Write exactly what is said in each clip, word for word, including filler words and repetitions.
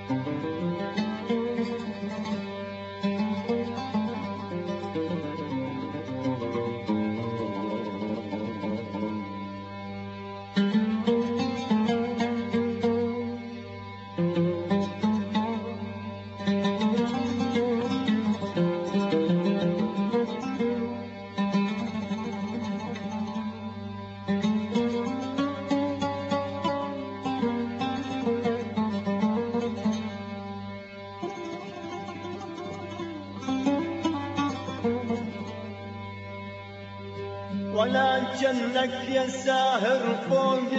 ولا جنك يا ساهر فوق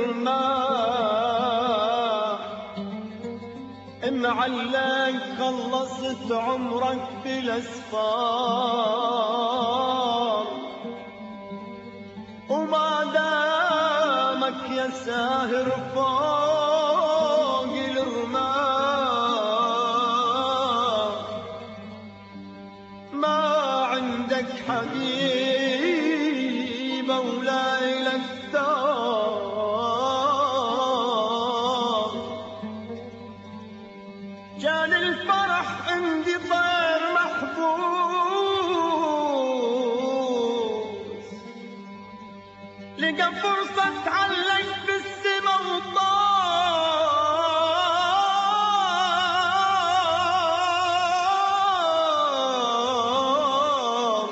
الرماح معلق خلصت عمرك بالاسفار، وما دامك يا ساهر فوق الرماح ما عندك حبيب ولا إلك دار، كان الفرح عندي طير محبوس، لقى فرصة تعلق بالسما وطار،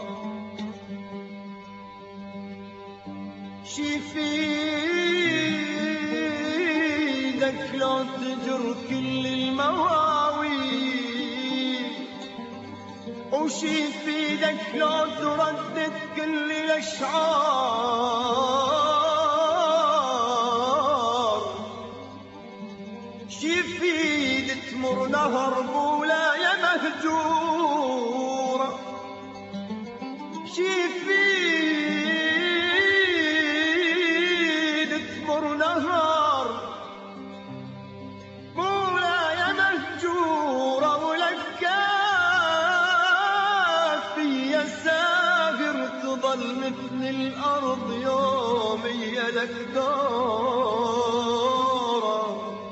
شي في ايدك لو تجر كل المواويل، وشي في ايدك لو تردد كل الاشعار، شي في ايد تمر نهر بولاية مهجورة، شي في نهار بولاية مهجورة، ولك كافي يا ساهر تظل مثل الأرض يومية لك دورة.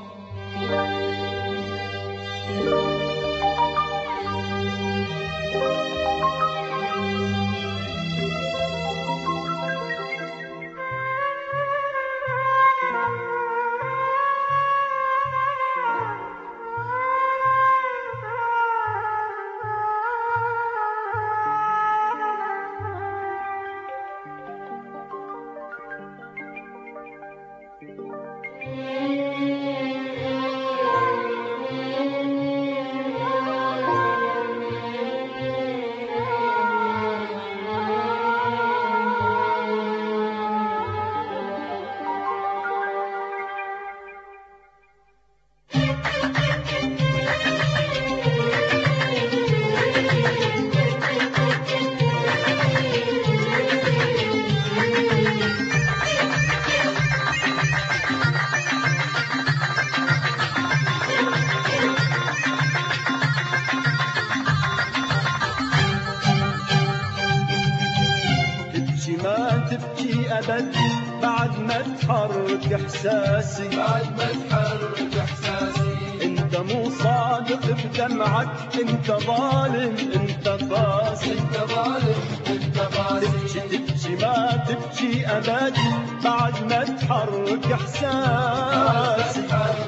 ما تبكي أبد بعد ما تحرك إحساسي، بعد ما تحرك إحساسي، أنت مو صادق بدمعك، أنت ظالم أنت فاسي، أنت ظالم أنت فاسي، تبكي تبكي ما تبكي أبد بعد ما تحرك إحساسي،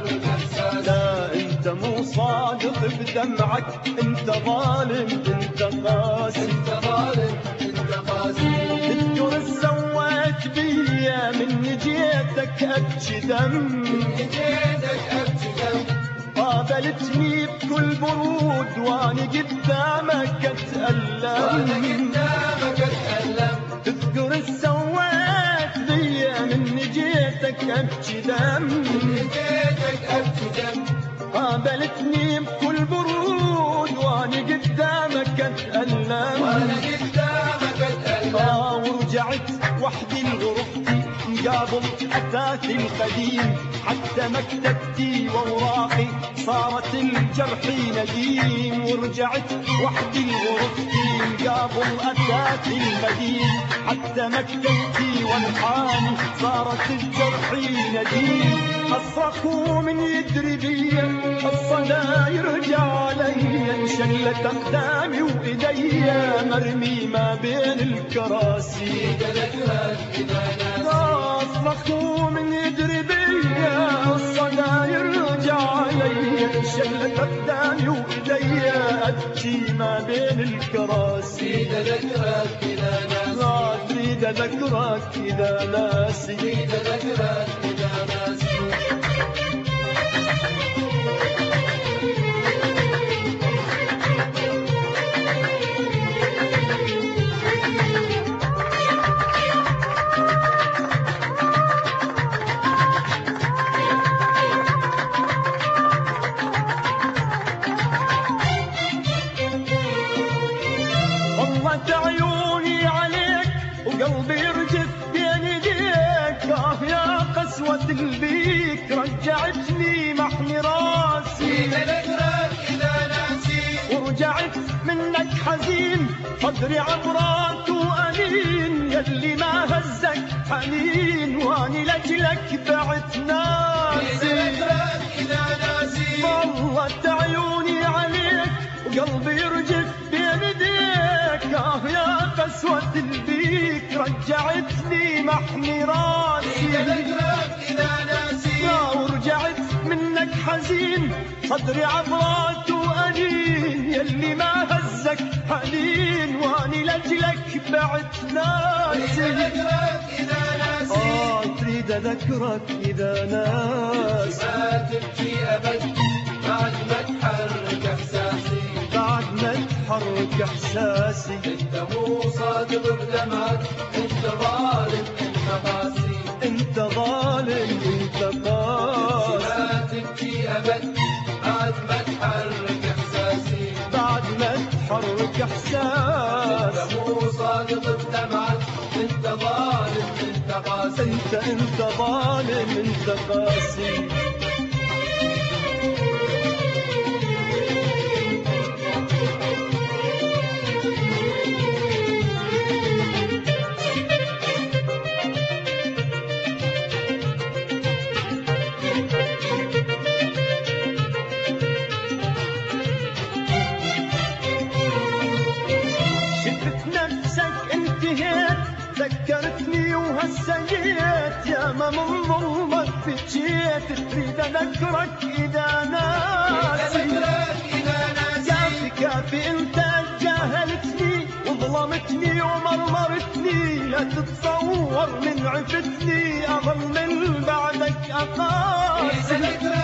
لا أنت مو صادق بدمعك، أنت ظالم أنت فاسي، أنت ظالم أنت فاسي، تذكر السويت بيا من جيتك أبكي دم، من جيتك أبكي دم، قابلتني بكل برود وأنا قدامك أتألم، وأنا قدامك أتألم، تذكر السويت بيا من جيتك أبكي دم، من جيتك أبكي دم، قابلتني بكل برود وأنا قدامك أتألم، وأنا قدامك أتألم، آه ورجعت وحدي لغرفتي مقابل أثاثي القديم، حتى مكتبتي وأوراقي صارت الجرح نديم، ورجعت وحدي لغرفتي مقابل أثاثي القديم، حتى مكتبتي والحاني صارت الجرح نديم، اصرخ ومن يدري بيا الصدى يرجع علي، انشلت اقدامي وايديا مرمي ما بين الكراسي. اصرخ ومن يدري بيا الصدى يرجع علي، انشلت اقدامي وايديا ابكي ما بين الكراسي. اريد اذكرك اذا ناسي، اريد اذكرك اذا ناسي. ضلت عيوني عليك وقلبي يرجف بين ايديك، اه يا قسوة البيك رجعتني محني راسي. اذكرك اذا ناسي، ورجعت منك حزين صدري عبرات وانين، يلي ما هزك حنين واني لاجلك بعت ناسي. اذكرك اذا ناسي، ضلت عيوني عليك وقلبي يرجف بين ايديك، اه يا قسوة البيك رجعتني محني راسي. اذكرك اذا ناسي، ورجعت منك حزين صدري عبرات وانين، يلي ما هزك حنين واني لاجلك بعت ناسي. اذكرك اذا ناسي، اه تريد اذكرك اذا ناسي. ما تبكي ابد بعد ما تحرك احساسي، بعد ما تحرك احساسي. انت مو صادق بدمعك، انت ظالم انت قاسي. انت ظالم انت قاسي. ما تبكي ابد بعد ما تحرك احساسي، بعد ما تحرك احساسي. انت مو صادق بدمعك، انت ظالم انت قاسي. انت انت ظالم انت قاسي. ذكرتني وهسيت يا ما من ظلمك بجيت، تريد اذكرك اذا ناسي. كافي كافي انت جاهلتني وظلمتني ومرمرتني، لا تتصور من عفتني اظل من بعدك اقاسي.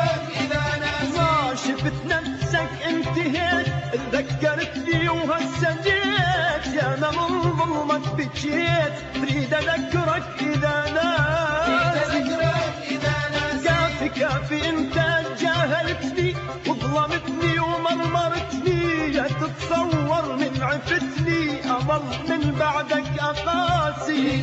ما شفت نفسك انتهيت ذكرتني وهسيت يا ما من ظلمك بجيت، تريد اذكرك اذا ناسي. كافي كافي انت جاهلتني وظلمتني ومرمرتني، لا تتصور من عفتني اظل من بعدك اقاسي.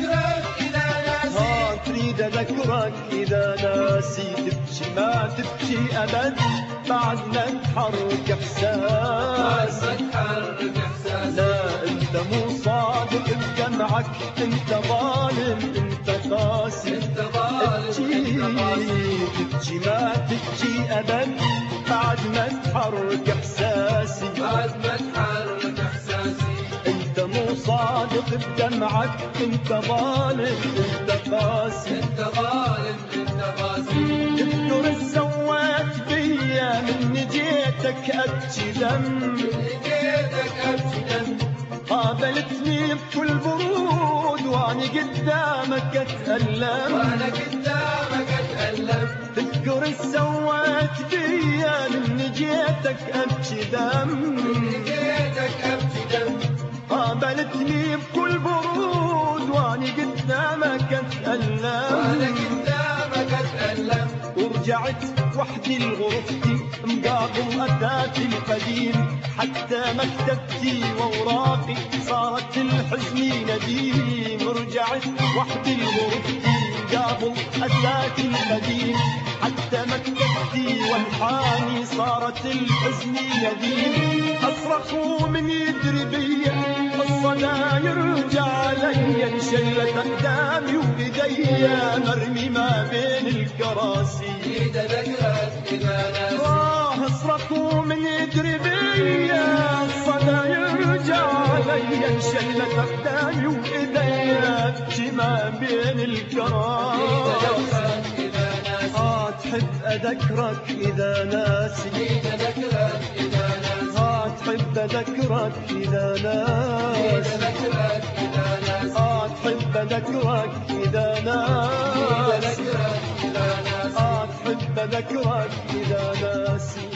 ما تريد اذكرك اذا ناسي. تبكي ما تبكي ابد بعد ما تحرك احساسي. لا انت مو صادق بدمعك، انت ظالم انت قاسي. تبكي تبكي ما تبكي ابد بعد ما تحرك احساسي. انت مو صادق بدمعك، انت ظالم انت قاسي. تذكر السوات بيا من جيتك ابكي دم، قابلتني بكل برود واني قدامك اتألم. تذكر السوات بيا من جيتك ابكي دم، قابلتني بكل برود واني قدامك اتألم. ورجعت وحدي لغرفتي مقابل أثاثي القديم، حتى مكتبتي وأوراقي صارت الحزن نديم. رجعت وحدي لغرفتي مقابل أثاثي القديم، حتى مكتبتي والحاني صارت الحزن نديم. أصرخ من يدري بيا الصدى يرجع علي، انشلت أقدامي وإيديا مرمي ما بين الكراسي. الكراسي. اريد اذكرك اذا ناسي. واه اصرخ ومن يدري بيا الصدى يرجع علي انشلت اقدامي وايديا ابكي ما بين الكراسي. اه تحب اذكرك اذا ناسي. اريد اذكرك اذا ناسي. اه تحب اذكرك اذا اريد ناسي. اذكرك اذا ناسي. اه تحب اذكرك اذا اريد ناسي. اذكرك اذا ناسي. اه تحب اذكرك اذا ناسي.